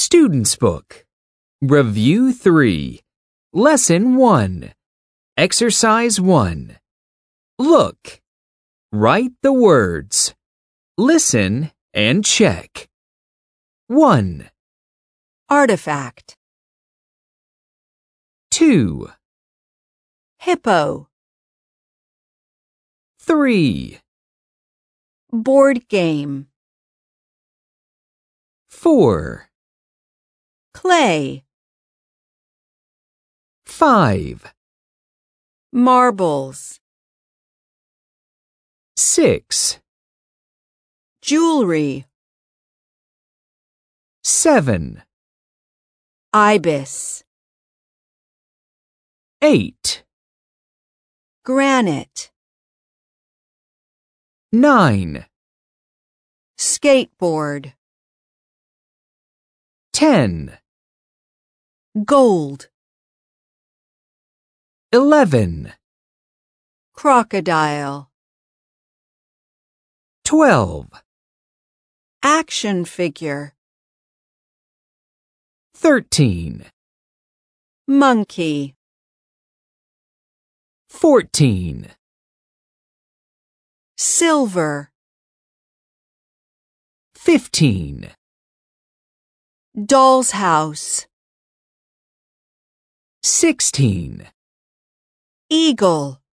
Student's Book. Review 3. Lesson 1. Exercise 1. Look. Write the words. Listen and check. 1, Artifact. 2, Hippo. 3, Board game. 4, Clay. 5, Marbles. 6, Jewelry. 7, Ibis. 8, Granite. 9, Skateboard. 10, Gold. 11, Crocodile. 12, Action figure. 13, Monkey. 14, Silver. 15, Doll's house. 16, Eagle.